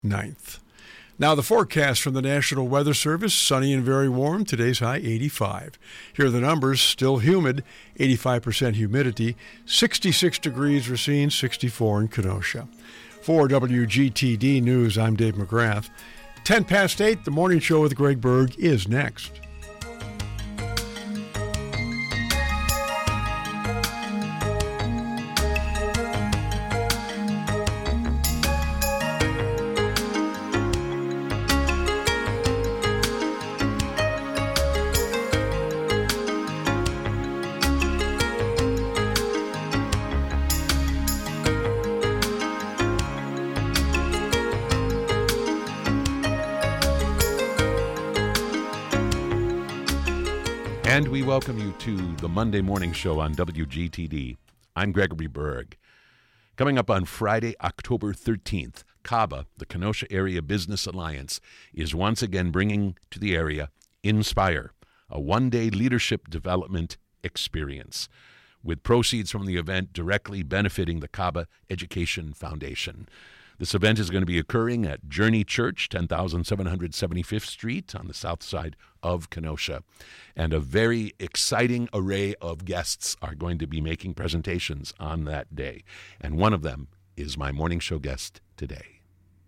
9th. Now the forecast from the National Weather Service, sunny and very warm. Today's high 85. Here are the numbers, still humid, 85% humidity, 66 degrees Racine, 64 in Kenosha. For WGTD News, I'm Dave McGrath. 10 past 8, the morning show with Greg Berg is next. And we welcome you to the Monday Morning Show on WGTD. I'm Gregory Berg. Coming up on Friday, October 13th, CABA, the Kenosha Area Business Alliance, is once again bringing to the area Inspire, a one-day leadership development experience, with proceeds from the event directly benefiting the CABA Education Foundation. This event is going to be occurring at Journey Church, 10,775th Street on the south side of Kenosha. And a very exciting array of guests are going to be making presentations on that day. And one of them is my morning show guest today.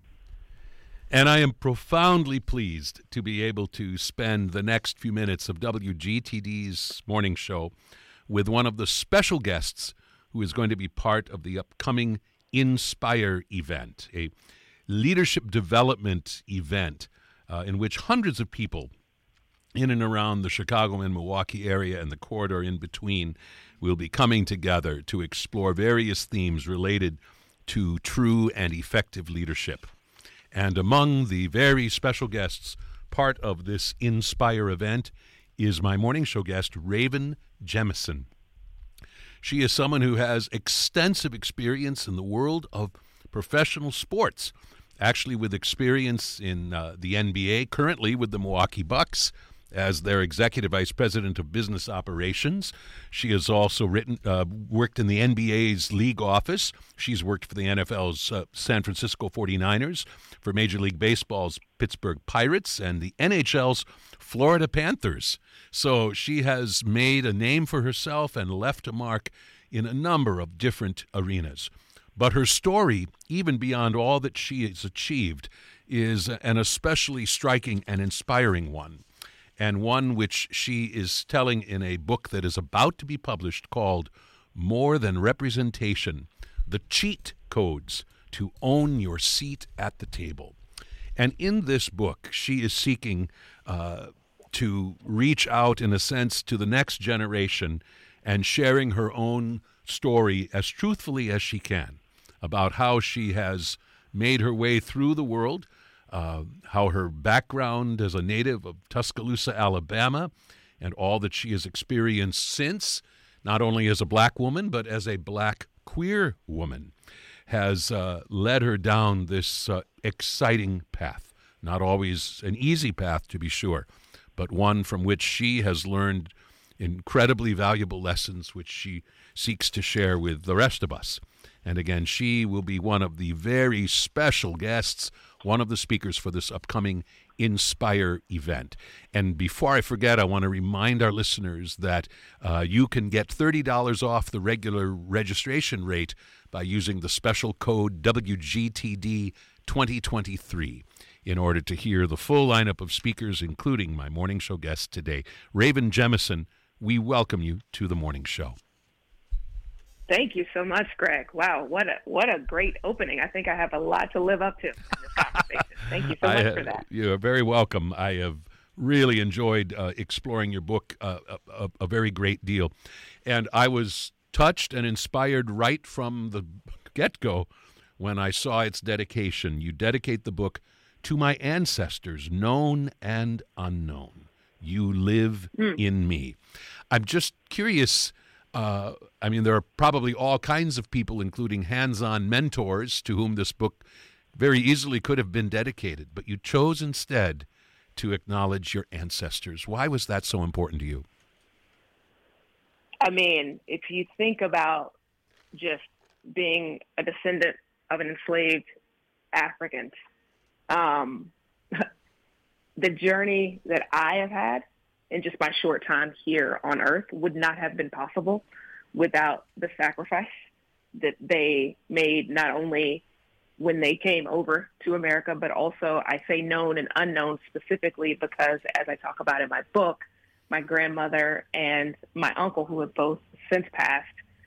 And I am profoundly pleased to be able to spend the next few minutes of WGTD's morning show with one of the special guests who is going to be part of the upcoming Inspire event, a leadership development event in which hundreds of people in and around the Chicago and Milwaukee area and the corridor in between will be coming together to explore various themes related to true and effective leadership. And among the very special guests, part of this Inspire event is my morning show guest, Raven Jemison. She is someone who has extensive experience in the world of professional sports, actually with experience in the NBA, currently with the Milwaukee Bucks as their executive vice president of business operations. She has also worked in the NBA's league office. She's worked for the NFL's San Francisco 49ers, for Major League Baseball's Pittsburgh Pirates, and the NHL's Florida Panthers. So she has made a name for herself and left a mark in a number of different arenas. But her story, even beyond all that she has achieved, is an especially striking and inspiring one, and one which she is telling in a book that is about to be published called More Than Representation, The Cheat Codes to Own Your Seat at the Table. And in this book, she is seeking to reach out, in a sense, to the next generation and sharing her own story as truthfully as she can about how she has made her way through the world, how her background as a native of Tuscaloosa, Alabama, and all that she has experienced since, not only as a black woman, but as a black queer woman, has led her down this exciting path. Not always an easy path, to be sure, but one from which she has learned incredibly valuable lessons which she seeks to share with the rest of us. And again, she will be one of the very special guests, one of the speakers for this upcoming Inspire event. And before I forget, I want to remind our listeners that you can get $30 off the regular registration rate by using the special code WGTD 2023 in order to hear the full lineup of speakers, including my morning show guest today, Raven Jemison. We welcome you to the morning show. Thank you so much, Greg. Wow, what a great opening. I think I have a lot to live up to in this conversation. Thank you so much for that. You're very welcome. I have really enjoyed exploring your book a very great deal. And I was touched and inspired right from the get-go when I saw its dedication. You dedicate the book to my ancestors, known and unknown. You live in me. I'm just curious. There are probably all kinds of people, including hands-on mentors, to whom this book very easily could have been dedicated, but you chose instead to acknowledge your ancestors. Why was that so important to you? I mean, if you think about just being a descendant of an enslaved African, The journey that I have had in just my short time here on earth would not have been possible without the sacrifice that they made, not only when they came over to America, but also, I say known and unknown specifically because, as I talk about in my book, my grandmother and my uncle, who have both since passed,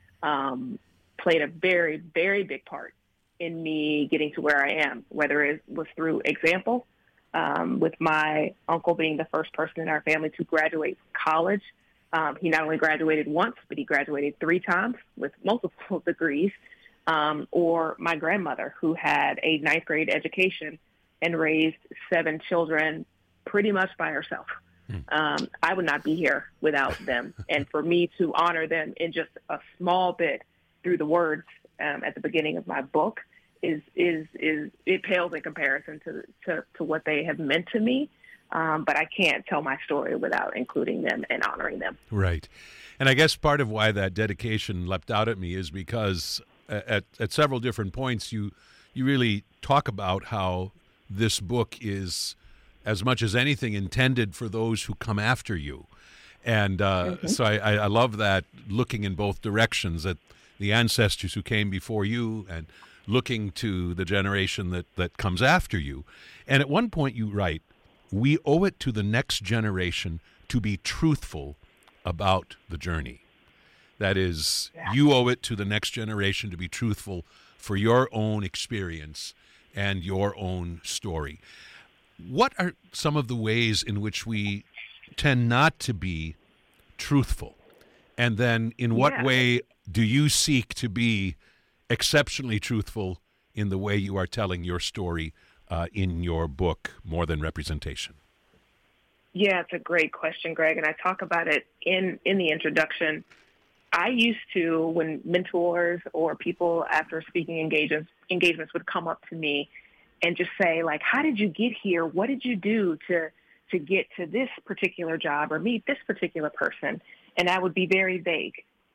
played a very, very big part in me getting to where I am, whether it was through example, with my uncle being the first person in our family to graduate college. He not only graduated once, but he graduated 3 times with multiple degrees, or my grandmother, who had a 9th grade education and raised 7 children pretty much by herself. I would not be here without them. And for me to honor them in just a small bit through the words at the beginning of my book is it pales in comparison to what they have meant to me. But I can't tell my story without including them and honoring them. Right. And I guess part of why that dedication leapt out at me is because at several different points you really talk about how this book is, as much as anything, intended for those who come after you. And so I love that, looking in both directions at the ancestors who came before you and looking to the generation that comes after you. And at one point you write, we owe it to the next generation to be truthful about the journey. That is, you owe it to the next generation to be truthful for your own experience and your own story. What are some of the ways in which we tend not to be truthful? And then in what way do you seek to be exceptionally truthful in the way you are telling your story in your book, More Than Representation? Yeah, it's a great question, Greg, and I talk about it in the introduction. I used to, when mentors or people after speaking engagements would come up to me and just say, like, how did you get here? What did you do to get to this particular job or meet this particular person? And I would be very vague.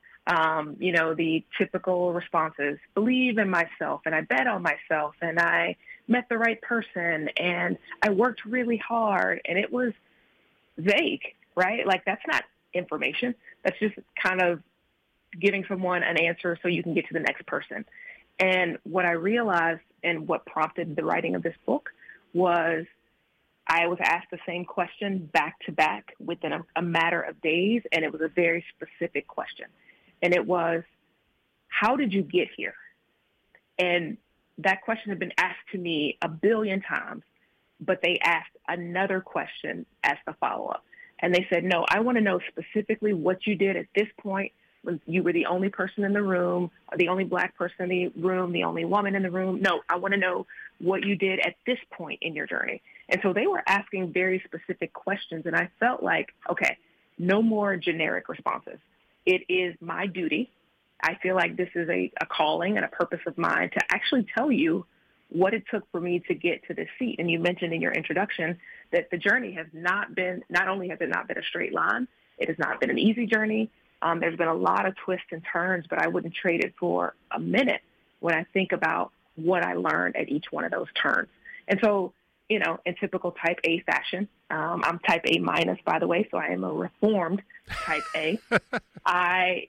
The typical responses, believe in myself, and I bet on myself, and I met the right person, and I worked really hard, and it was vague, right? Like, that's not information. That's just kind of giving someone an answer so you can get to the next person. And what I realized and what prompted the writing of this book was I was asked the same question back to back within a matter of days, and it was a very specific question. And it was, how did you get here? And that question had been asked to me 1 billion times, but they asked another question as the follow-up. And they said, no, I want to know specifically what you did at this point when you were the only person in the room, or the only Black person in the room, the only woman in the room. No, I want to know what you did at this point in your journey. And so they were asking very specific questions, and I felt like, okay, no more generic responses. It is my duty. I feel like this is a calling and a purpose of mine to actually tell you what it took for me to get to this seat. And you mentioned in your introduction that the journey has not only has it not been a straight line, it has not been an easy journey. There's been a lot of twists and turns, but I wouldn't trade it for a minute when I think about what I learned at each one of those turns. And so, in typical type A fashion, I'm type A minus, by the way, so I am a reformed type A. I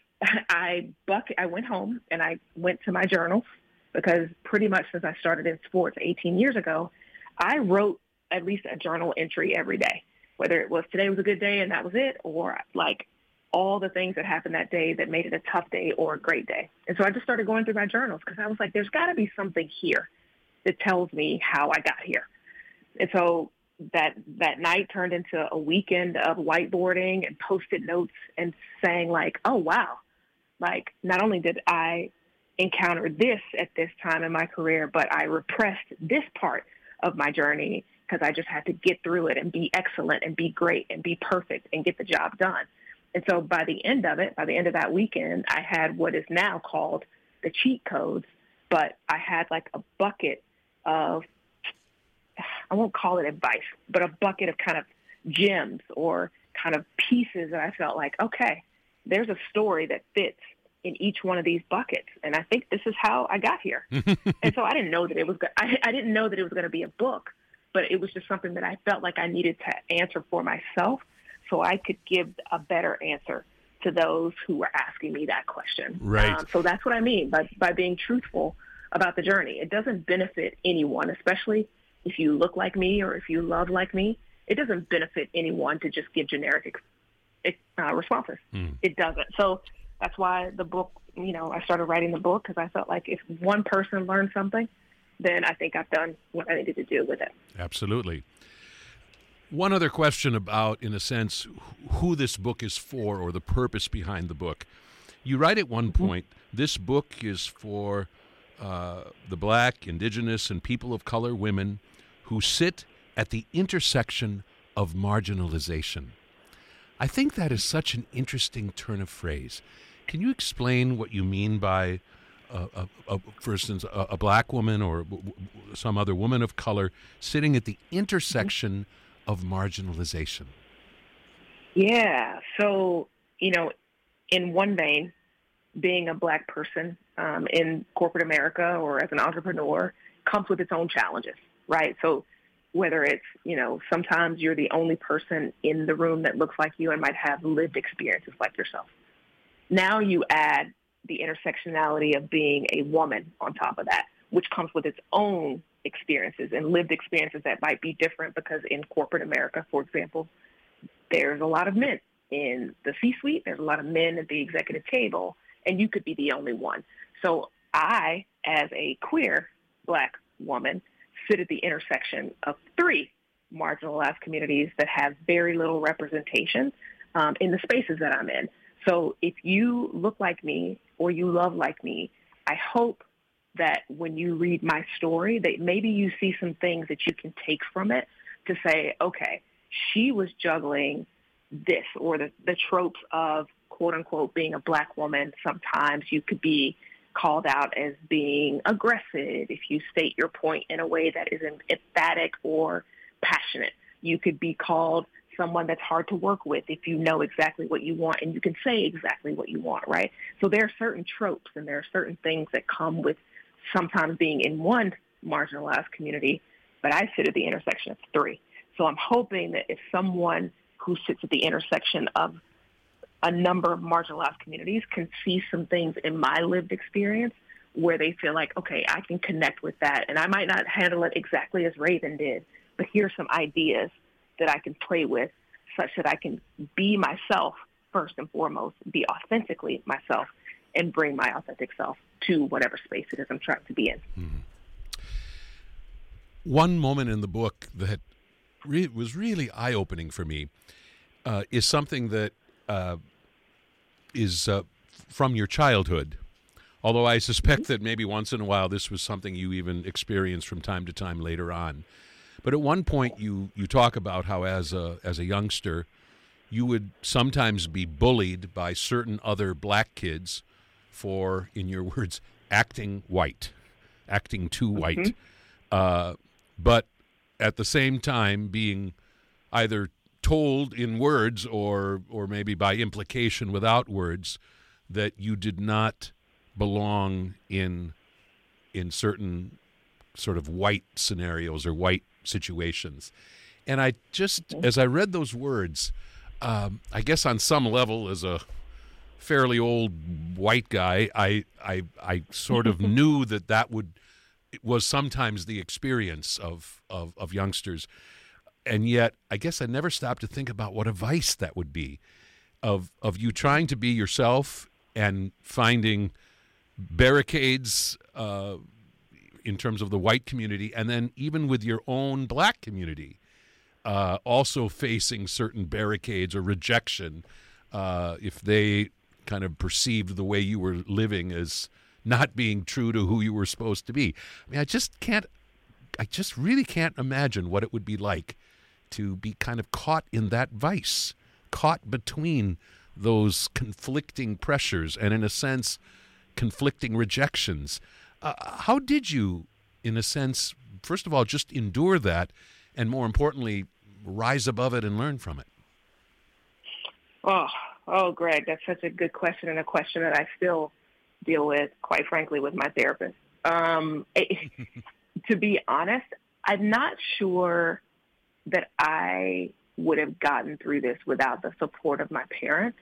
went home and I went to my journals because pretty much since I started in sports 18 years ago, I wrote at least a journal entry every day, whether it was today was a good day and that was it, or like all the things that happened that day that made it a tough day or a great day. And so I just started going through my journals because I was like, there's got to be something here that tells me how I got here. And so that night turned into a weekend of whiteboarding and Post-it notes and saying like, oh, wow, like not only did I encounter this at this time in my career, but I repressed this part of my journey because I just had to get through it and be excellent and be great and be perfect and get the job done. And so by the end of that weekend, I had what is now called the cheat codes, but I had like a bucket of, I won't call it advice, but a bucket of kind of gems or kind of pieces that I felt like, okay, there's a story that fits in each one of these buckets. And I think this is how I got here. And so I didn't know that it was, I didn't know that it was going to be a book, but it was just something that I felt like I needed to answer for myself so I could give a better answer to those who were asking me that question. Right. So that's what I mean by being truthful about the journey. It doesn't benefit anyone, especially if you look like me or if you love like me. It doesn't benefit anyone to just give generic responses. It doesn't. So that's why the book, I started writing the book, because I felt like if one person learned something, then I think I've done what I needed to do with it. Absolutely. One other question about, in a sense, who this book is for, or the purpose behind the book. You write at one point, this book is for the Black, Indigenous, and people of color women who sit at the intersection of marginalization. I think that is such an interesting turn of phrase. Can you explain what you mean by, for instance, a Black woman or some other woman of color sitting at the intersection of marginalization? Yeah. So, in one vein, being a Black person in corporate America or as an entrepreneur comes with its own challenges, right? So whether it's, sometimes you're the only person in the room that looks like you and might have lived experiences like yourself. Now you add the intersectionality of being a woman on top of that, which comes with its own experiences and lived experiences that might be different, because in corporate America, for example, there's a lot of men in the C-suite, there's a lot of men at the executive table, and you could be the only one. So I, as a queer Black woman, sit at the intersection of three marginalized communities that have very little representation in the spaces that I'm in. So if you look like me or you love like me, I hope that when you read my story, that maybe you see some things that you can take from it to say, okay, she was juggling this, or the tropes of, quote unquote, being a Black woman. Sometimes you could be called out as being aggressive if you state your point in a way that isn't emphatic or passionate. You could be called someone that's hard to work with if you know exactly what you want and you can say exactly what you want, right? So there are certain tropes and there are certain things that come with sometimes being in one marginalized community, but I sit at the intersection of three. So I'm hoping that if someone who sits at the intersection of a number of marginalized communities can see some things in my lived experience where they feel like, okay, I can connect with that. And I might not handle it exactly as Raven did, but here's some ideas that I can play with such that I can be myself first and foremost, be authentically myself, and bring my authentic self to whatever space it is I'm trying to be in. Mm-hmm. One moment in the book that was really eye-opening for me is something that is from your childhood, although I suspect that maybe once in a while this was something you even experienced from time to time later on. But at one point you talk about how as a youngster you would sometimes be bullied by certain other Black kids for, in your words, acting white, acting too white, but at the same time being either told in words or maybe by implication without words that you did not belong in certain sort of white scenarios or white situations. And I just, as I read those words, I guess on some level as a fairly old white guy, I sort of knew that it was sometimes the experience of youngsters. And yet, I guess I never stopped to think about what a vice that would be, of you trying to be yourself and finding barricades in terms of the white community, and then even with your own Black community, also facing certain barricades or rejection if they kind of perceived the way you were living as not being true to who you were supposed to be. I mean, I just really can't imagine what it would be like to be kind of caught in that vice, caught between those conflicting pressures and, in a sense, conflicting rejections. How did you, in a sense, first of all, just endure that, and more importantly, rise above it and learn from it? Oh, Greg, that's such a good question, and a question that I still deal with, quite frankly, with my therapist. To be honest, I'm not sure that I would have gotten through this without the support of my parents.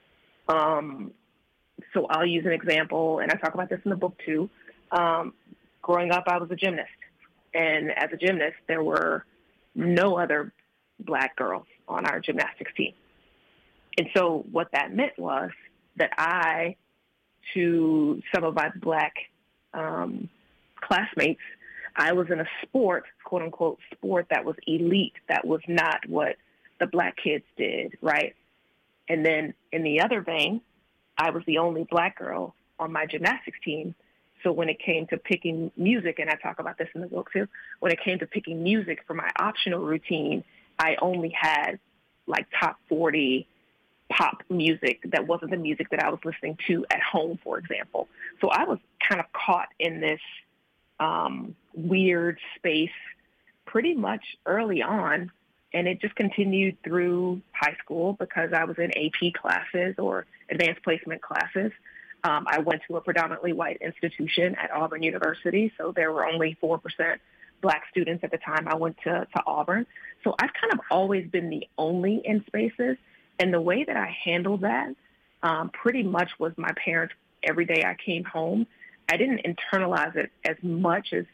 So I'll use an example, and I talk about this in the book too. Growing up, I was a gymnast. And as a gymnast, there were no other Black girls on our gymnastics team. And so what that meant was that to some of my Black classmates, I was in a sport, quote unquote, sport that was elite, that was not what the Black kids did, right? And then in the other vein, I was the only Black girl on my gymnastics team. So when it came to picking music, and I talk about this in the book too, when it came to picking music for my optional routine, I only had like top 40 pop music that wasn't the music that I was listening to at home, for example. So I was kind of caught in this weird space pretty much early on, and it just continued through high school because I was in AP classes or advanced placement classes. I went to a predominantly white institution at Auburn University, so there were only 4% Black students at the time I went to Auburn. So I've kind of always been the only in spaces, and the way that I handled that pretty much was my parents. Every day I came home, I didn't internalize it as much as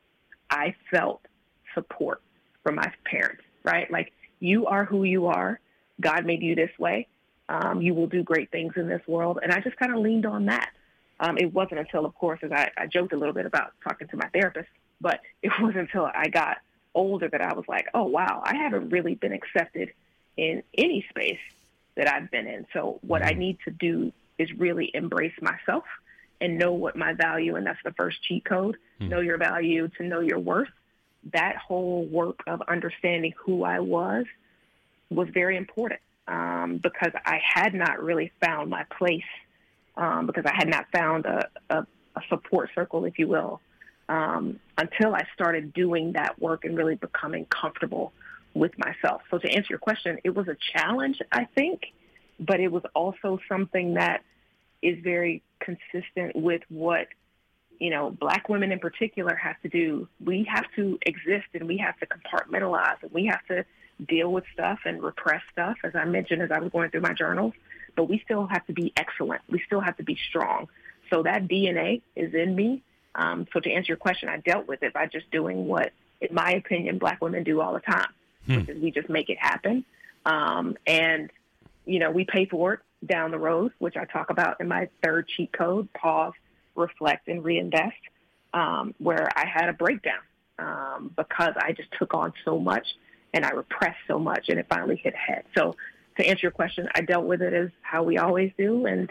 I felt support from my parents, right? Like, you are who you are. God made you this way. You will do great things in this world. And I just kind of leaned on that. It wasn't until, of course, as I joked a little bit about talking to my therapist, but it wasn't until I got older that I was like, oh, wow, I haven't really been accepted in any space that I've been in. So what I need to do is really embrace myself and know what my value, and that's the first cheat code, know your value to know your worth. That whole work of understanding who I was very important. Because I had not really found my place, because I had not found a support circle, if you will, until I started doing that work and really becoming comfortable with myself. So to answer your question, it was a challenge, I think, but it was also something that is very consistent with what, Black women in particular have to do. We have to exist, and we have to compartmentalize, and we have to deal with stuff and repress stuff, as I mentioned as I was going through my journals, but we still have to be excellent. We still have to be strong. So that DNA is in me. So to answer your question, I dealt with it by just doing what, in my opinion, Black women do all the time, which is we just make it happen. And, we pay for it down the road, which I talk about in my third cheat code, pause, reflect, and reinvest, where I had a breakdown because I just took on so much and I repressed so much, and it finally hit head. So to answer your question, I dealt with it as how we always do, and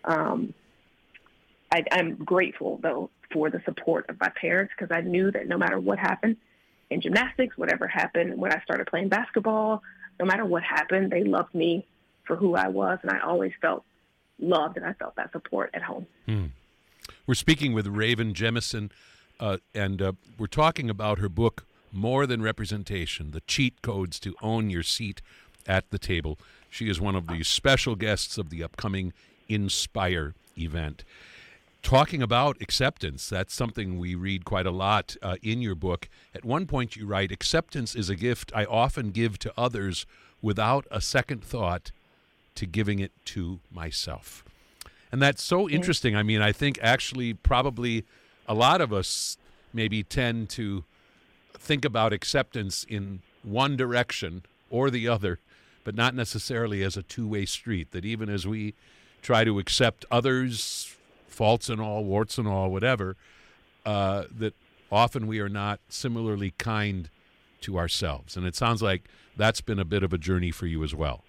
I'm grateful, though, for the support of my parents, because I knew that no matter what happened in gymnastics, whatever happened when I started playing basketball, no matter what happened, they loved me for who I was, and I always felt loved, and I felt that support at home. We're speaking with Raven Jemison, and we're talking about her book, More Than Representation, The Cheat Codes to Own Your Seat at the Table. She is one of the special guests of the upcoming Inspire event. Talking about acceptance, that's something we read quite a lot in your book. At one point you write, acceptance is a gift I often give to others without a second thought to giving it to myself. And that's so interesting. I mean, I think actually probably a lot of us maybe tend to think about acceptance in one direction or the other, but not necessarily as a two-way street, that even as we try to accept others, faults and all, warts and all, whatever, that often we are not similarly kind to ourselves. And it sounds like that's been a bit of a journey for you as well.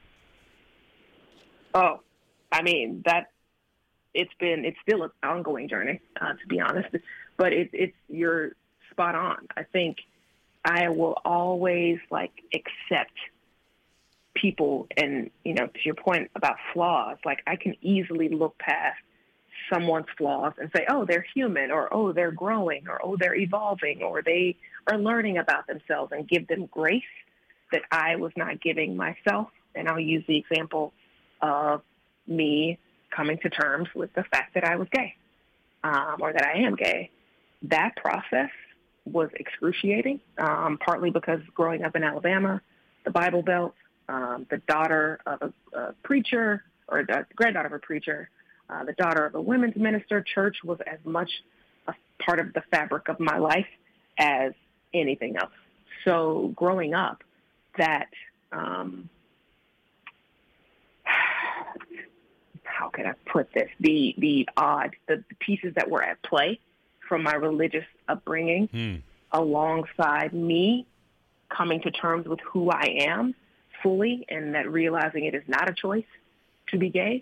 Oh, I mean, it's still an ongoing journey, to be honest, but you're spot on. I think I will always accept people, and, to your point about flaws, I can easily look past someone's flaws and say, oh, they're human, or, oh, they're growing, or, oh, they're evolving, or they are learning about themselves, and give them grace that I was not giving myself. And I'll use the example of me coming to terms with the fact that I was gay, or that I am gay. That process was excruciating, partly because growing up in Alabama, the Bible Belt, the daughter of a preacher, or the granddaughter of a preacher, the daughter of a women's minister, church was as much a part of the fabric of my life as anything else. So growing up, that, how can I put this? The pieces that were at play from my religious upbringing alongside me coming to terms with who I am fully, and that realizing it is not a choice to be gay,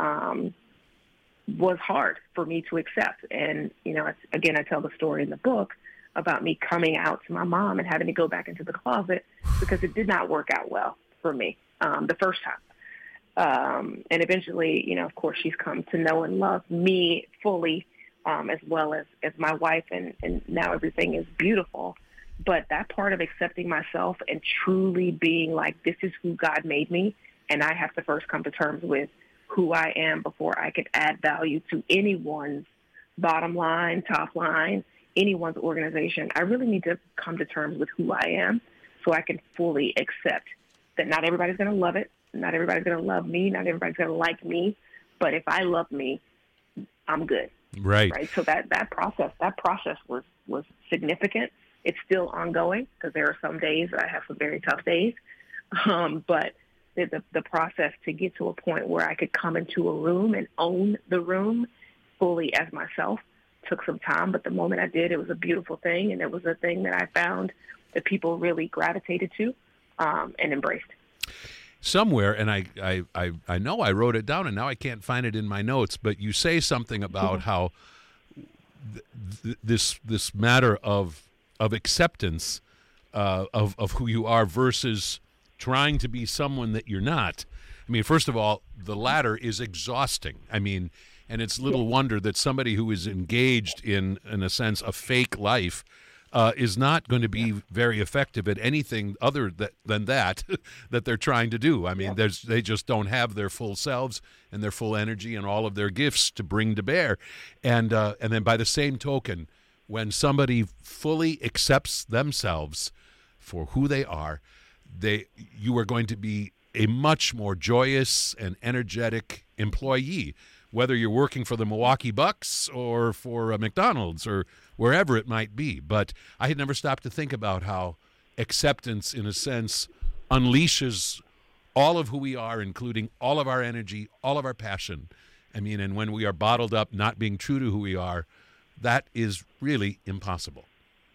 was hard for me to accept. And, again, I tell the story in the book about me coming out to my mom and having to go back into the closet because it did not work out well for me the first time. And eventually, of course, she's come to know and love me fully, as well as my wife, and now everything is beautiful. But that part of accepting myself and truly being like, this is who God made me, and I have to first come to terms with who I am before I could add value to anyone's bottom line, top line, anyone's organization. I really need to come to terms with who I am so I can fully accept that not everybody's going to love it, not everybody's going to love me, not everybody's going to like me, but if I love me, I'm good. Right. So that process was significant. It's still ongoing because there are some days that I have some very tough days. But the process to get to a point where I could come into a room and own the room fully as myself took some time. But the moment I did, it was a beautiful thing. And it was a thing that I found that people really gravitated to and embraced. Somewhere, and I know I wrote it down, and now I can't find it in my notes, but you say something about how this matter of acceptance of who you are versus trying to be someone that you're not. I mean, first of all, the latter is exhausting. I mean, and it's little wonder that somebody who is engaged in a sense, a fake life is not going to be very effective at anything other than that they're trying to do. I mean, they just don't have their full selves and their full energy and all of their gifts to bring to bear. And then by the same token, when somebody fully accepts themselves for who they are, you are going to be a much more joyous and energetic employee, whether you're working for the Milwaukee Bucks or for McDonald's or wherever it might be. But I had never stopped to think about how acceptance, in a sense, unleashes all of who we are, including all of our energy, all of our passion. I mean, and when we are bottled up, not being true to who we are, that is really impossible.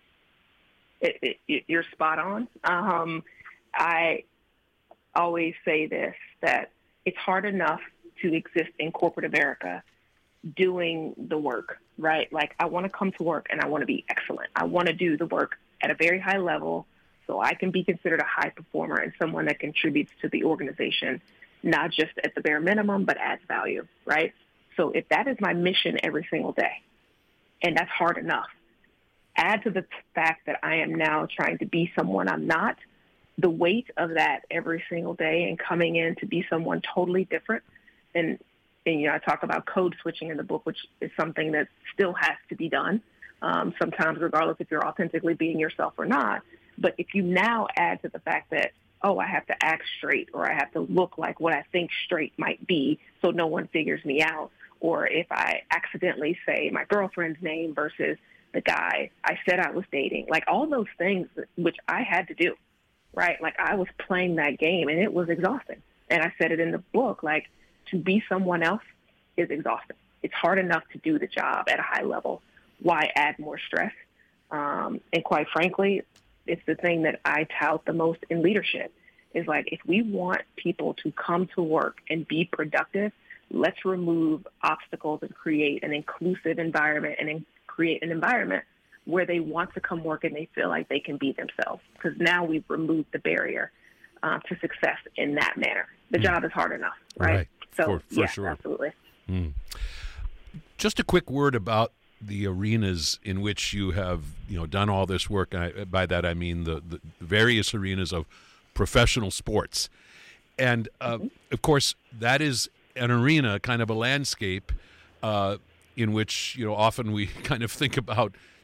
You're spot on. I always say this, that it's hard enough to exist in corporate America doing the work, right? Like, I want to come to work and I want to be excellent. I want to do the work at a very high level so I can be considered a high performer and someone that contributes to the organization, not just at the bare minimum, but adds value, right? So if that is my mission every single day, and that's hard enough, add to the fact that I am now trying to be someone I'm not, the weight of that every single day and coming in to be someone totally different. And I talk about code switching in the book, which is something that still has to be done, sometimes regardless if you're authentically being yourself or not. But if you now add to the fact that, I have to act straight, or I have to look like what I think straight might be so no one figures me out, or if I accidentally say my girlfriend's name versus the guy I said I was dating, like all those things which I had to do, right? Like, I was playing that game and it was exhausting. And I said it in the book, like, to be someone else is exhausting. It's hard enough to do the job at a high level. Why add more stress? And quite frankly, it's the thing that I tout the most in leadership is like, if we want people to come to work and be productive, let's remove obstacles and create an inclusive environment and create an environment where they want to come work and they feel like they can be themselves. Because now we've removed the barrier to success in that manner. The job is hard enough, right? So, for sure. Absolutely. Just a quick word about the arenas in which you have, done all this work. And by that I mean the various arenas of professional sports, and of course that is an arena, kind of a landscape, in which often we kind of think about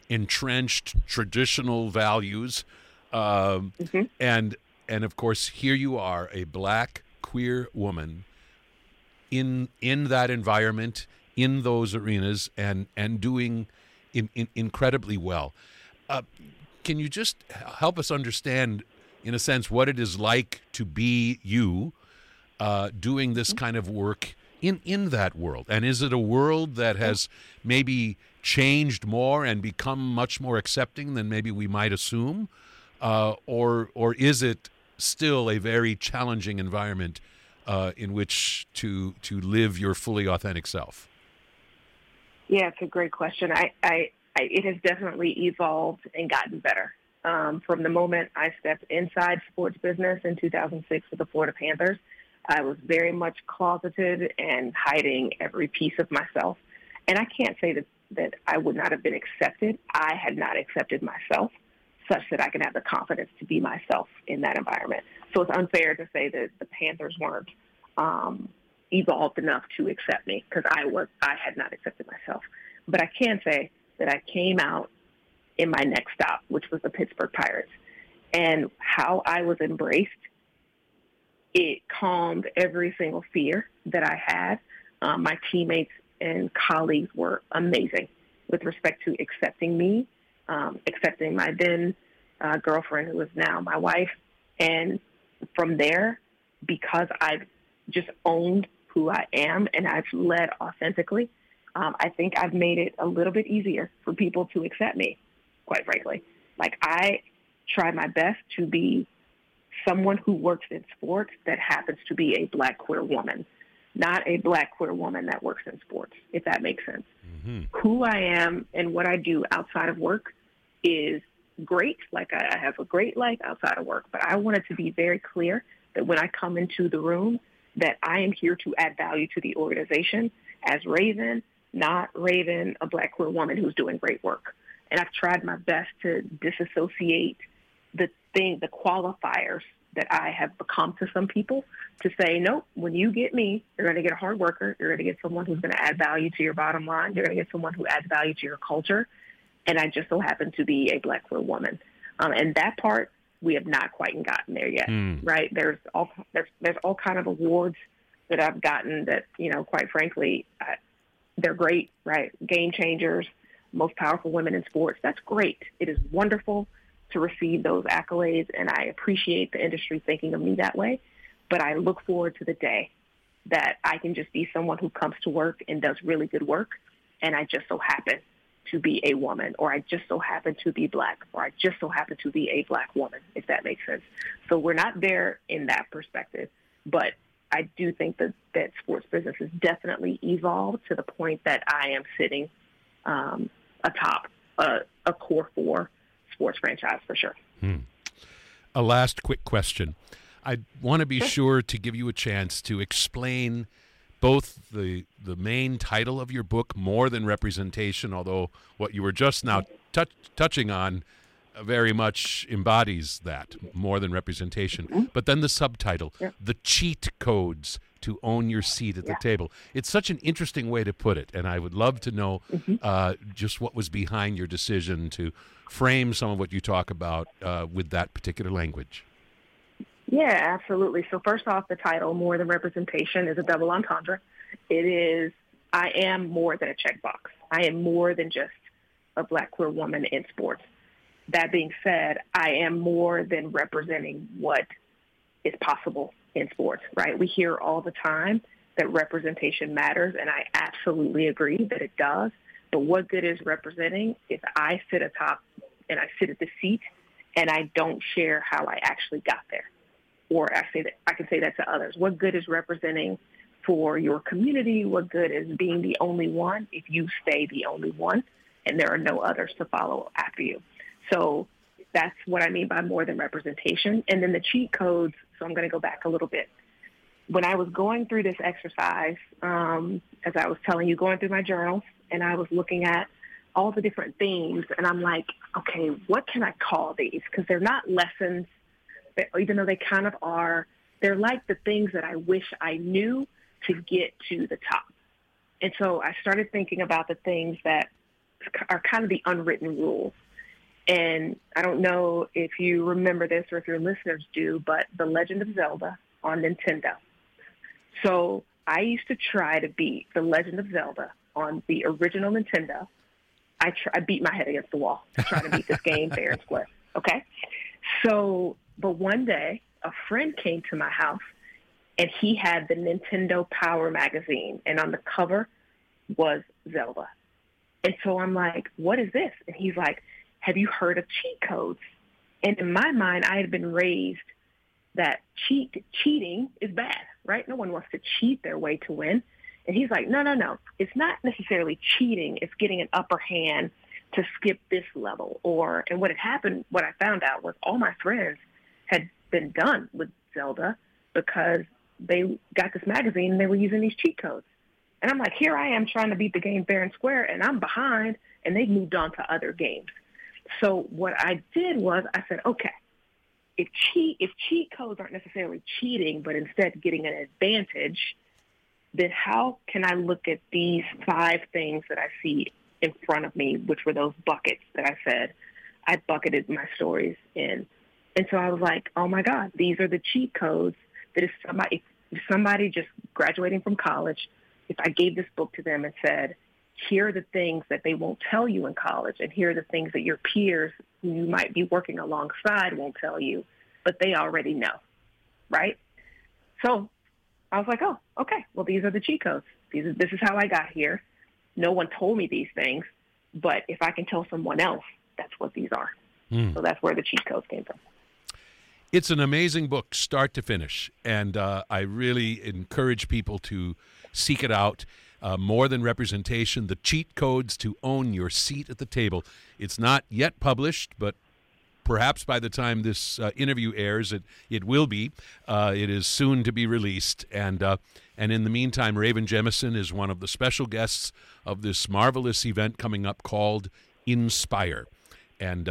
entrenched traditional values, and of course here you are, a black queer woman in that environment, in those arenas, and doing incredibly well. Can you just help us understand, in a sense, what it is like to be you doing this kind of work in that world? And is it a world that has maybe changed more and become much more accepting than maybe we might assume? Or is it still a very challenging environment in which to live your fully authentic self? Yeah, it's a great question. It has definitely evolved and gotten better. From the moment I stepped inside sports business in 2006 with the Florida Panthers, I was very much closeted and hiding every piece of myself. And I can't say that I would not have been accepted. I had not accepted myself such that I can have the confidence to be myself in that environment. So it's unfair to say that the Panthers weren't evolved enough to accept me, because I had not accepted myself. But I can say that I came out in my next stop, which was the Pittsburgh Pirates, and how I was embraced, it calmed every single fear that I had. My teammates and colleagues were amazing with respect to accepting me, accepting my then girlfriend, who is now my wife. And from there, because I've just owned who I am and I've led authentically, I think I've made it a little bit easier for people to accept me, quite frankly. Like, I try my best to be someone who works in sports that happens to be a black queer woman, not a black queer woman that works in sports, if that makes sense. Mm-hmm. Who I am and what I do outside of work is great. Like, I have a great life outside of work, but I want it to be very clear that when I come into the room, that I am here to add value to the organization as Raven, not Raven, a black queer woman who's doing great work. And I've tried my best to disassociate the qualifiers that I have become to some people, to say, nope, when you get me, you're going to get a hard worker. You're going to get someone who's going to add value to your bottom line. You're going to get someone who adds value to your culture. And I just so happen to be a black queer woman. And that part, we have not quite gotten there yet, right? There's all kind of awards that I've gotten that, quite frankly, they're great, right? Game changers, most powerful women in sports. That's great. It is wonderful to receive those accolades, and I appreciate the industry thinking of me that way. But I look forward to the day that I can just be someone who comes to work and does really good work, and I just so happen to be a woman, or I just so happen to be black, or I just so happen to be a black woman, if that makes sense. So we're not there in that perspective, but I do think that sports business has definitely evolved to the point that I am sitting atop a core 4 sports franchise for sure. A last quick question. I want to be sure to give you a chance to explain both the main title of your book, More Than Representation, although what you were just now touching on very much embodies that, More Than Representation, but then the subtitle, The Cheat Codes to Own Your Seat at the Table. It's such an interesting way to put it, and I would love to know just what was behind your decision to frame some of what you talk about with that particular language. Yeah, absolutely. So first off, the title, More Than Representation, is a double entendre. It is, I am more than a checkbox. I am more than just a black queer woman in sports. That being said, I am more than representing what is possible in sports, right? We hear all the time that representation matters, and I absolutely agree that it does. But what good is representing if I sit atop and I sit at the seat and I don't share how I actually got there? Or I can say that to others. What good is representing for your community? What good is being the only one if you stay the only one and there are no others to follow after you? So that's what I mean by more than representation. And then the cheat codes, so I'm going to go back a little bit. When I was going through this exercise, as I was telling you, going through my journals, and I was looking at all the different themes, and I'm like, okay, what can I call these? Because they're not lessons, even though they kind of are. They're like the things that I wish I knew to get to the top. And so I started thinking about the things that are kind of the unwritten rules. And I don't know if you remember this or if your listeners do, but The Legend of Zelda on Nintendo. So I used to try to beat The Legend of Zelda on the original Nintendo. I beat my head against the wall to try to beat this game fair and square. Okay? So, but one day, a friend came to my house, and he had the Nintendo Power magazine, and on the cover was Zelda. And so I'm like, what is this? And he's like, have you heard of cheat codes? And in my mind, I had been raised that cheating is bad, right? No one wants to cheat their way to win. And he's like, no. It's not necessarily cheating. It's getting an upper hand to skip this level. And what had happened, what I found out was all my friends had been done with Zelda because they got this magazine and they were using these cheat codes. And I'm like, here I am trying to beat the game fair and square, and I'm behind, and they've moved on to other games. So what I did was I said, okay, if cheat codes aren't necessarily cheating, but instead getting an advantage, then how can I look at these 5 things that I see in front of me, which were those buckets that I said I bucketed my stories in. And so I was like, oh my God, these are the cheat codes that if somebody just graduating from college, if I gave this book to them and said, here are the things that they won't tell you in college, and here are the things that your peers who you might be working alongside won't tell you, but they already know, right? So I was like, oh, okay, well, these are the cheat codes. This is how I got here. No one told me these things, but if I can tell someone else, that's what these are. So that's where the cheat codes came from. It's an amazing book, start to finish, and I really encourage people to seek it out. More Than Representation, The Cheat Codes to Own Your Seat at the Table. It's not yet published, but perhaps by the time this interview airs, it will be. It is soon to be released. And in the meantime, Raven Jemison is one of the special guests of this marvelous event coming up called Inspire. And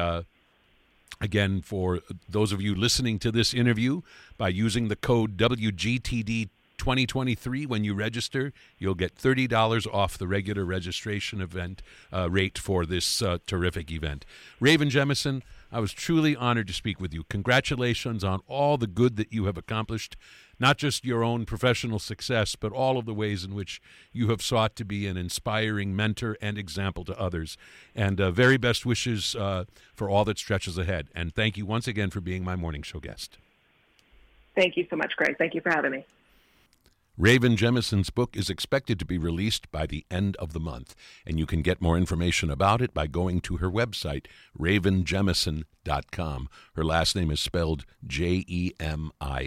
again, for those of you listening to this interview, by using the code WGTD 2023 when you register, you'll get $30 off the regular registration event rate for this terrific event. Raven Jemison, I was truly honored to speak with you. Congratulations on all the good that you have accomplished, not just your own professional success, but all of the ways in which you have sought to be an inspiring mentor and example to others. And very best wishes for all that stretches ahead. And thank you once again for being my morning show guest. Thank you so much, Greg. Thank you for having me. Raven Jemison's book is expected to be released by the end of the month, and you can get more information about it by going to her website, ravenjemison.com. Her last name is spelled Jemison.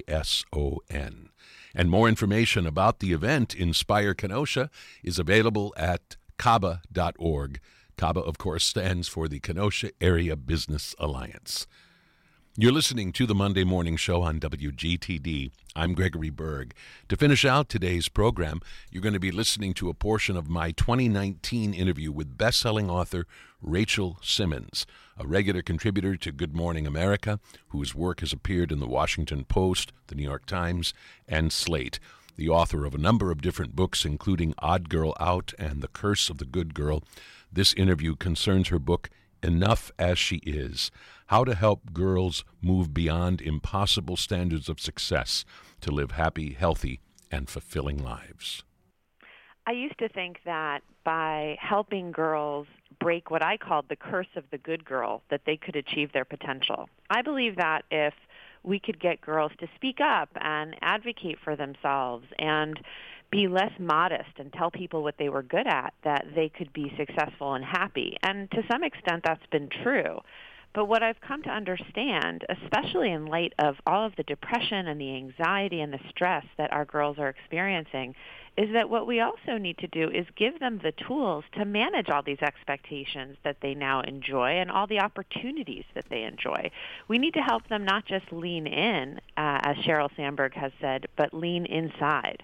And more information about the event, Inspire Kenosha, is available at CABA.org. CABA, of course, stands for the Kenosha Area Business Alliance. You're listening to the Monday Morning Show on WGTD. I'm Gregory Berg. To finish out today's program, you're going to be listening to a portion of my 2019 interview with best-selling author Rachel Simmons, a regular contributor to Good Morning America, whose work has appeared in the Washington Post, the New York Times, and Slate. The author of a number of different books, including Odd Girl Out and The Curse of the Good Girl. This interview concerns her book, Enough as She Is, How to Help Girls Move Beyond Impossible Standards of Success to Live Happy, Healthy, and Fulfilling Lives. I used to think that by helping girls break what I called the curse of the good girl, that they could achieve their potential. I believe that if we could get girls to speak up and advocate for themselves and be less modest and tell people what they were good at, that they could be successful and happy. And to some extent, that's been true. But what I've come to understand, especially in light of all of the depression and the anxiety and the stress that our girls are experiencing, is that what we also need to do is give them the tools to manage all these expectations that they now enjoy and all the opportunities that they enjoy. We need to help them not just lean in, as Sheryl Sandberg has said, but lean inside.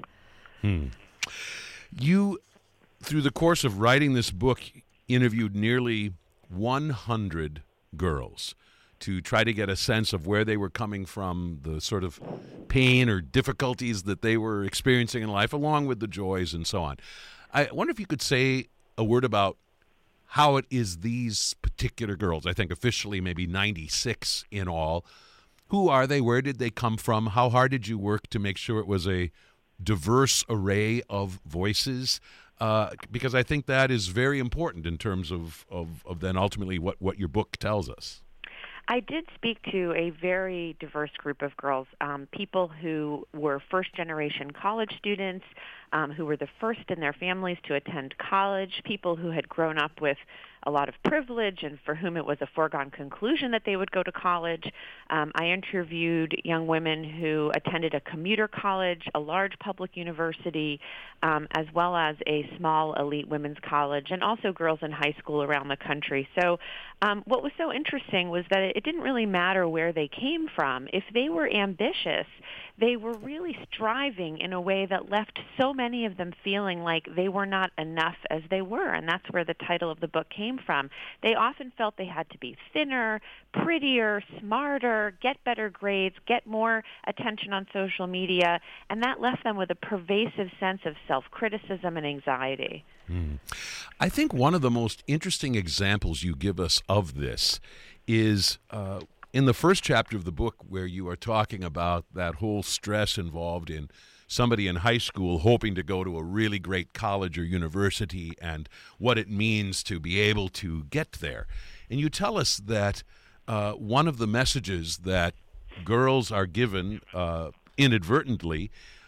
You, through the course of writing this book, interviewed nearly 100 girls to try to get a sense of where they were coming from, the sort of pain or difficulties that they were experiencing in life, along with the joys and so on. I wonder if you could say a word about how it is these particular girls, I think officially maybe 96 in all, who are they? Where did they come from? How hard did you work to make sure it was a diverse array of voices? Because I think that is very important in terms of then ultimately what your book tells us. I did speak to a very diverse group of girls, people who were first-generation college students, who were the first in their families to attend college, people who had grown up with a lot of privilege and for whom it was a foregone conclusion that they would go to college. I interviewed young women who attended a commuter college, a large public university, as well as a small elite women's college, and also girls in high school around the country. So what was so interesting was that it didn't really matter where they came from. If they were ambitious, they were really striving in a way that left so many of them feeling like they were not enough as they were, and that's where the title of the book came from. They often felt they had to be thinner, prettier, smarter, get better grades, get more attention on social media, and that left them with a pervasive sense of self-criticism and anxiety. I think one of the most interesting examples you give us of this is in the first chapter of the book, where you are talking about that whole stress involved in somebody in high school hoping to go to a really great college or university and what it means to be able to get there. And you tell us that one of the messages that girls are given inadvertently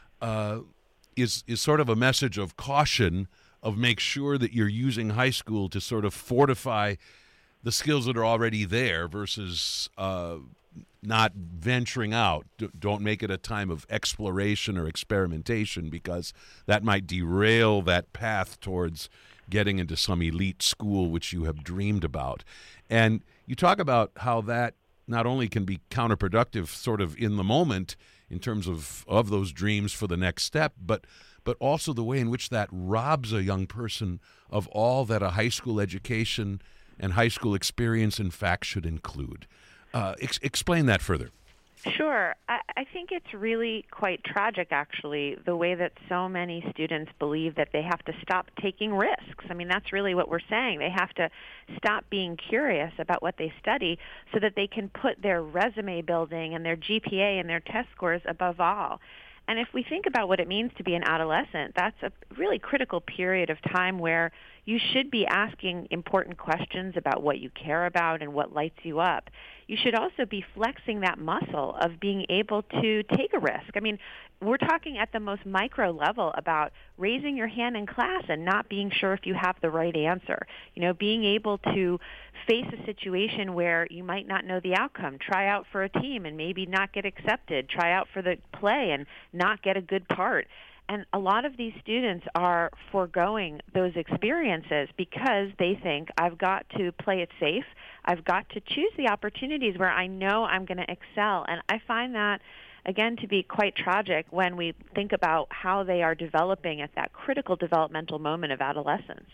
is sort of a message of caution, of make sure that you're using high school to sort of fortify the skills that are already there versus not venturing out. Don't make it a time of exploration or experimentation, because that might derail that path towards getting into some elite school which you have dreamed about. And you talk about how that not only can be counterproductive sort of in the moment in terms of those dreams for the next step, but also the way in which that robs a young person of all that a high school education and high school experience, in fact, should include. Explain that further. Sure. I think it's really quite tragic, actually, the way that so many students believe that they have to stop taking risks. I mean, that's really what we're saying. They have to stop being curious about what they study so that they can put their resume building and their GPA and their test scores above all. And if we think about what it means to be an adolescent, that's a really critical period of time where you should be asking important questions about what you care about and what lights you up. You should also be flexing that muscle of being able to take a risk. I mean, we're talking at the most micro level about raising your hand in class and not being sure if you have the right answer. You know, being able to face a situation where you might not know the outcome, try out for a team and maybe not get accepted, try out for the play and not get a good part. And a lot of these students are foregoing those experiences because they think, I've got to play it safe. I've got to choose the opportunities where I know I'm going to excel. And I find that, again, to be quite tragic when we think about how they are developing at that critical developmental moment of adolescence.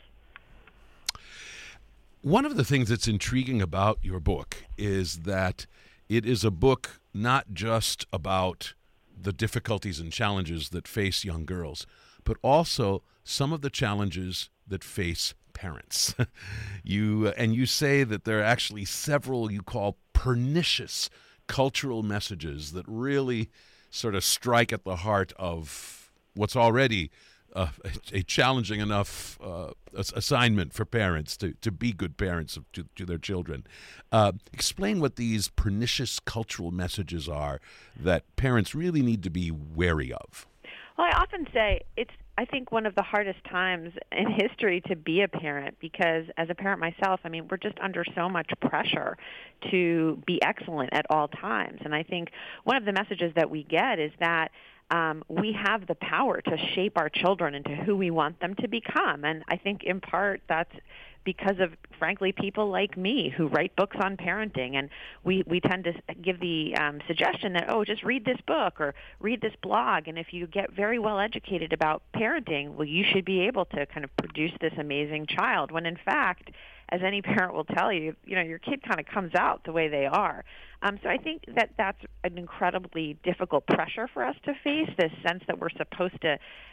One of the things that's intriguing about your book is that it is a book not just about the difficulties and challenges that face young girls, but also some of the challenges that face parents. You say that there are actually several you call pernicious cultural messages that really sort of strike at the heart of what's already a challenging enough assignment for parents to be good parents to their children. Explain what these pernicious cultural messages are that parents really need to be wary of. Well, I often say it's, I think, one of the hardest times in history to be a parent because as a parent myself, I mean, we're just under so much pressure to be excellent at all times. And I think one of the messages that we get is that we have the power to shape our children into who we want them to become. And I think in part that's because of, frankly, people like me who write books on parenting. And we tend to give the suggestion that, just read this book or read this blog. And if you get very well educated about parenting, well, you should be able to kind of produce this amazing child. When in fact, as any parent will tell you, your kid kind of comes out the way they are. So I think that that's an incredibly difficult pressure for us to face, this sense that we're supposed to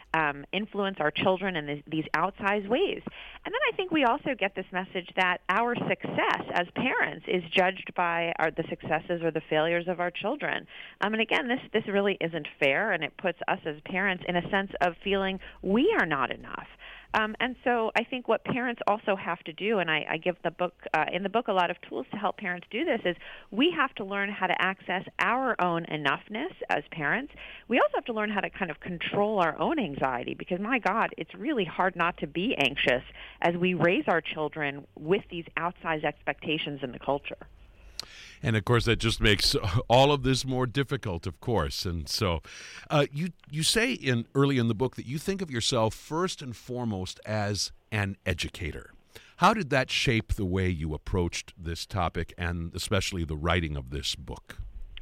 influence our children in these outsized ways. And then I think we also get this message that our success as parents is judged by the successes or the failures of our children. And again, this really isn't fair, and it puts us as parents in a sense of feeling we are not enough. And so I think what parents also have to do, and I give in the book a lot of tools to help parents do this, is we have to learn how to access our own enoughness as parents. We also have to learn how to kind of control our own anxiety, because, my God, it's really hard not to be anxious as we raise our children with these outsized expectations in the culture. And, of course, that just makes all of this more difficult, of course. And so you say early in the book that you think of yourself first and foremost as an educator. How did that shape the way you approached this topic and especially the writing of this book?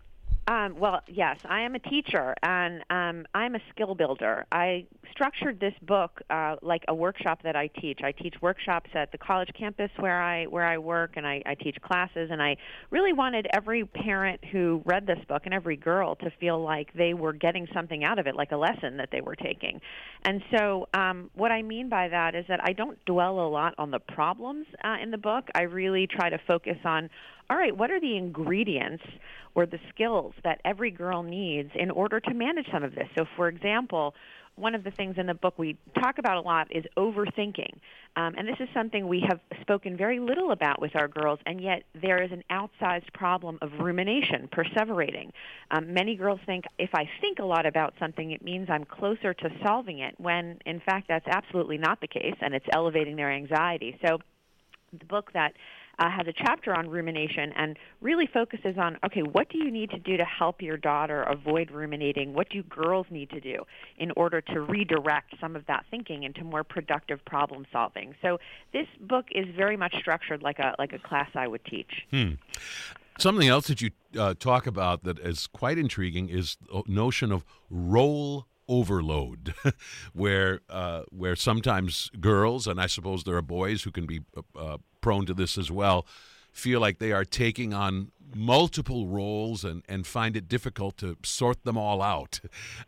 Well, yes, I am a teacher, and I'm a skill builder. I structured this book like a workshop that I teach. I teach workshops at the college campus where I work, and I teach classes, and I really wanted every parent who read this book and every girl to feel like they were getting something out of it, like a lesson that they were taking. And so what I mean by that is that I don't dwell a lot on the problems in the book. I really try to focus on, all right, what are the ingredients or the skills that every girl needs in order to manage some of this? So, for example, one of the things in the book we talk about a lot is overthinking. And this is something we have spoken very little about with our girls, and yet there is an outsized problem of rumination, perseverating. Many girls think if I think a lot about something, it means I'm closer to solving it, when, in fact, that's absolutely not the case, and it's elevating their anxiety. So the book that has a chapter on rumination and really focuses on, okay, what do you need to do to help your daughter avoid ruminating? What do girls need to do in order to redirect some of that thinking into more productive problem solving? So this book is very much structured like a class I would teach. Something else that you talk about that is quite intriguing is the notion of role overload, where sometimes girls, and I suppose there are boys who can be prone to this as well, feel like they are taking on multiple roles and find it difficult to sort them all out.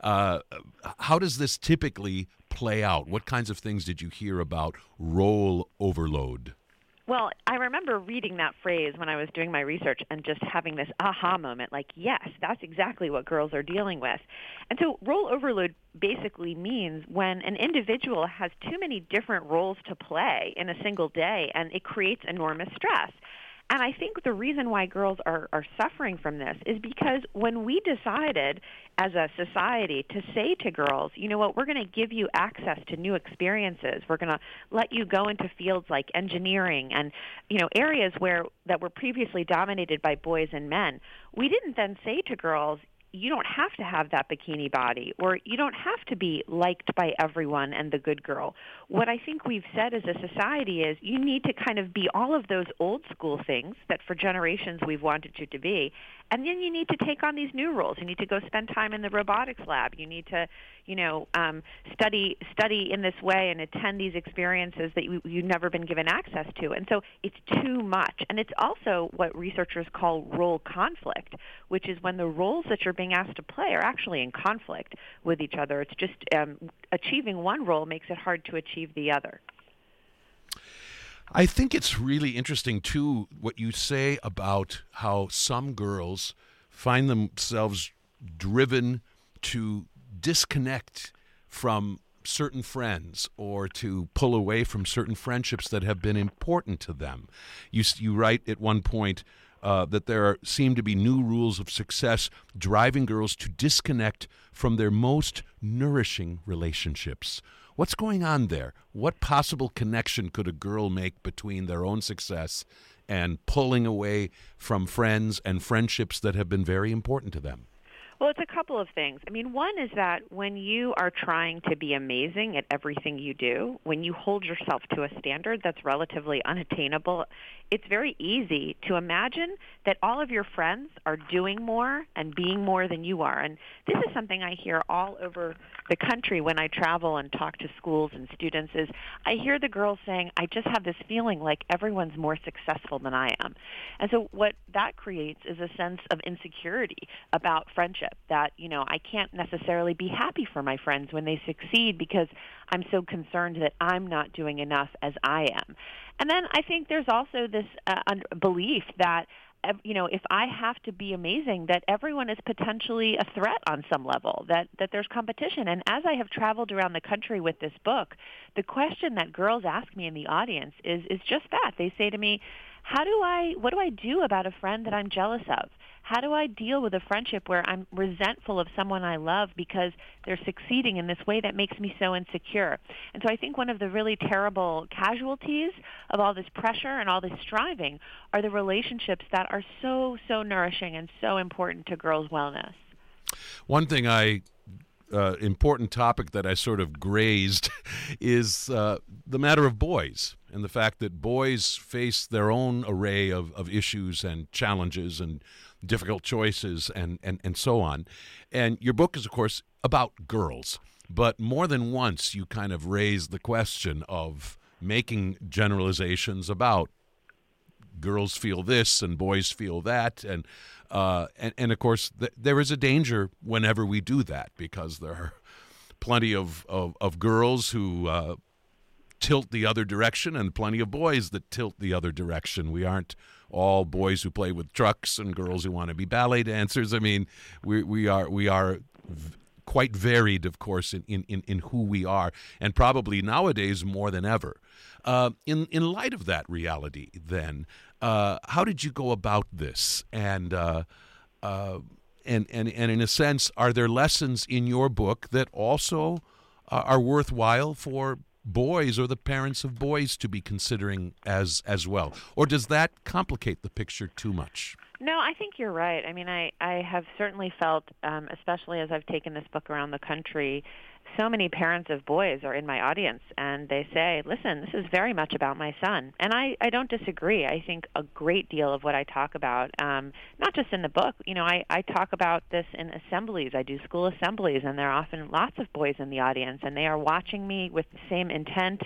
How does this typically play out? What kinds of things did you hear about role overload? Well, I remember reading that phrase when I was doing my research and just having this aha moment, like, yes, that's exactly what girls are dealing with. And so role overload basically means when an individual has too many different roles to play in a single day, and it creates enormous stress. And I think the reason why girls are suffering from this is because when we decided as a society to say to girls, you know what, we're going to give you access to new experiences. We're going to let you go into fields like engineering and, areas that were previously dominated by boys and men. We didn't then say to girls, you don't have to have that bikini body, or you don't have to be liked by everyone and the good girl. What I think we've said as a society is you need to kind of be all of those old school things that for generations we've wanted you to be, and then you need to take on these new roles. You need to go spend time in the robotics lab. You need to, study in this way and attend these experiences that you've never been given access to. And so it's too much. And it's also what researchers call role conflict, which is when the roles that you're being asked to play are actually in conflict with each other. It's just achieving one role makes it hard to achieve the other. I think it's really interesting, too, what you say about how some girls find themselves driven to disconnect from certain friends or to pull away from certain friendships that have been important to them. You write at one point that there seem to be new rules of success driving girls to disconnect from their most nourishing relationships. What's going on there? What possible connection could a girl make between their own success and pulling away from friends and friendships that have been very important to them? Well, it's a couple of things. I mean, one is that when you are trying to be amazing at everything you do, when you hold yourself to a standard that's relatively unattainable, it's very easy to imagine that all of your friends are doing more and being more than you are. And this is something I hear all over the country when I travel and talk to schools and students is I hear the girls saying, I just have this feeling like everyone's more successful than I am. And so what that creates is a sense of insecurity about friendship. friendship, that, I can't necessarily be happy for my friends when they succeed because I'm so concerned that I'm not doing enough as I am. And then I think there's also this belief that, if I have to be amazing, that everyone is potentially a threat on some level, that there's competition. And as I have traveled around the country with this book, the question that girls ask me in the audience is just that. They say to me, what do I do about a friend that I'm jealous of? How do I deal with a friendship where I'm resentful of someone I love because they're succeeding in this way that makes me so insecure? And so I think one of the really terrible casualties of all this pressure and all this striving are the relationships that are so, so nourishing and so important to girls' wellness. One thing important topic that I sort of grazed is the matter of boys and the fact that boys face their own array of issues and challenges and difficult choices and so on. And your book is, of course, about girls. But more than once, you kind of raised the question of making generalizations about girls feel this and boys feel that. And of course, there is a danger whenever we do that, because there are plenty of girls who tilt the other direction and plenty of boys that tilt the other direction. We aren't all boys who play with trucks and girls who want to be ballet dancers. I mean, we are quite varied, of course, in who we are, and probably nowadays more than ever. In light of that reality, then, how did you go about this? And in a sense, are there lessons in your book that also are worthwhile for boys or the parents of boys to be considering as well? Or does that complicate the picture too much? No, I think you're right. I mean, I have certainly felt, especially as I've taken this book around the country, so many parents of boys are in my audience, and they say, listen, this is very much about my son. And I don't disagree. I think a great deal of what I talk about, not just in the book, I talk about this in assemblies. I do school assemblies, and there are often lots of boys in the audience, and they are watching me with the same intent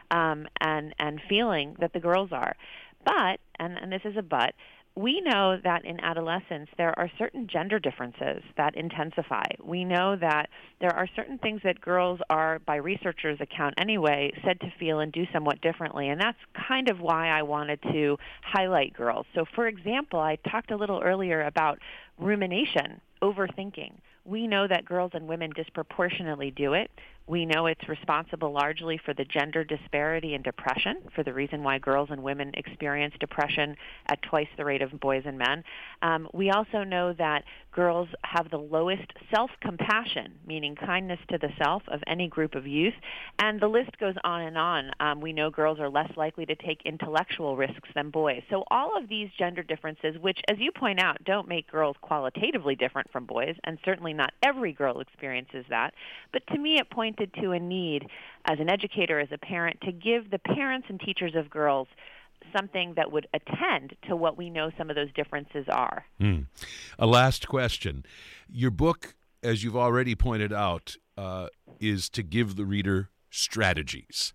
and feeling that the girls are. But, and this is a but, we know that in adolescence there are certain gender differences that intensify. We know that there are certain things that girls are, by researchers' account anyway, said to feel and do somewhat differently, and that's kind of why I wanted to highlight girls. So, for example, I talked a little earlier about rumination, overthinking. We know that girls and women disproportionately do it. We know it's responsible largely for the gender disparity in depression, for the reason why girls and women experience depression at twice the rate of boys and men. We also know that girls have the lowest self-compassion, meaning kindness to the self, of any group of youth, and the list goes on and on. We know girls are less likely to take intellectual risks than boys. So all of these gender differences, which, as you point out, don't make girls qualitatively different from boys, and certainly not every girl experiences that, but to me it pointed to a need as an educator, as a parent, to give the parents and teachers of girls something that would attend to what we know some of those differences are. A last question. Your book, as you've already pointed out, is to give the reader strategies.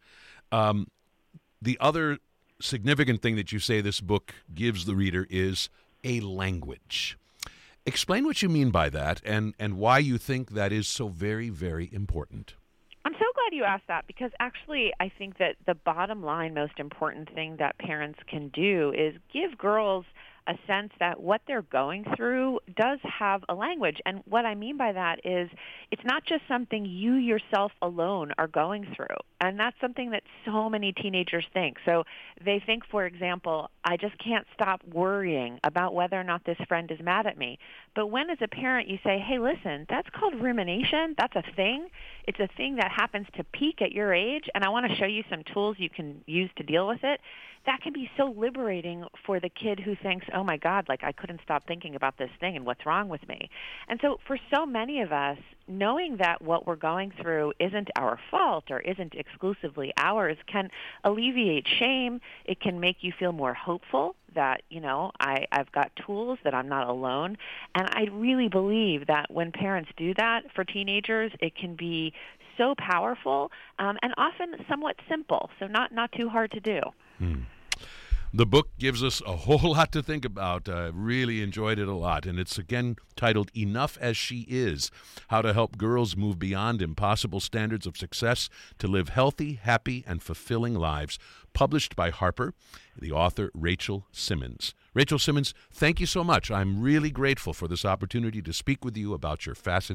The other significant thing that you say this book gives the reader is a language. Explain what you mean by that and why you think that is so very, very important. I'm so glad you asked that, because actually I think that the bottom line, most important thing that parents can do is give girls a sense that what they're going through does have a language. And what I mean by that is it's not just something you yourself alone are going through. And that's something that so many teenagers think. So they think, for example, I just can't stop worrying about whether or not this friend is mad at me. But when, as a parent, you say, hey, listen, that's called rumination. That's a thing. It's a thing that happens to peak at your age, and I want to show you some tools you can use to deal with it. That can be so liberating for the kid who thinks, oh, my God, like I couldn't stop thinking about this thing and what's wrong with me. And so for so many of us, knowing that what we're going through isn't our fault or isn't exclusively ours can alleviate shame. It can make you feel more hopeful that, I've got tools, that I'm not alone. And I really believe that when parents do that for teenagers, it can be so powerful and often somewhat simple, so not too hard to do. The book gives us a whole lot to think about. I really enjoyed it a lot. And it's again titled Enough as She Is, How to Help Girls Move Beyond Impossible Standards of Success to Live Healthy, Happy, and Fulfilling Lives, published by Harper, the author Rachel Simmons. Rachel Simmons, thank you so much. I'm really grateful for this opportunity to speak with you about your fascinating